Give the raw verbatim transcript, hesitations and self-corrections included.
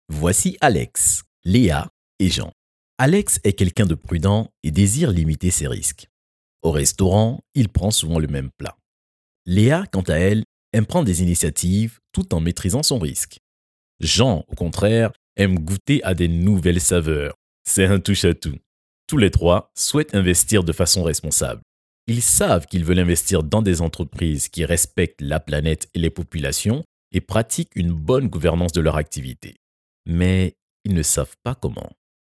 Voici Alex, Léa et Jean. Alex est quelqu'un de prudent et désire limiter ses risques. Au restaurant, il prend souvent le même plat. Léa, quant à elle, aime prendre des initiatives tout en maîtrisant son risque. Jean, au contraire, aime goûter à des nouvelles saveurs. C'est un touche-à-tout. Tous les trois souhaitent investir de façon responsable. Ils savent qu'ils veulent investir dans des entreprises qui respectent la planète et les populations et pratiquent une bonne gouvernance de leur activité. Mais ils ne savent pas comment.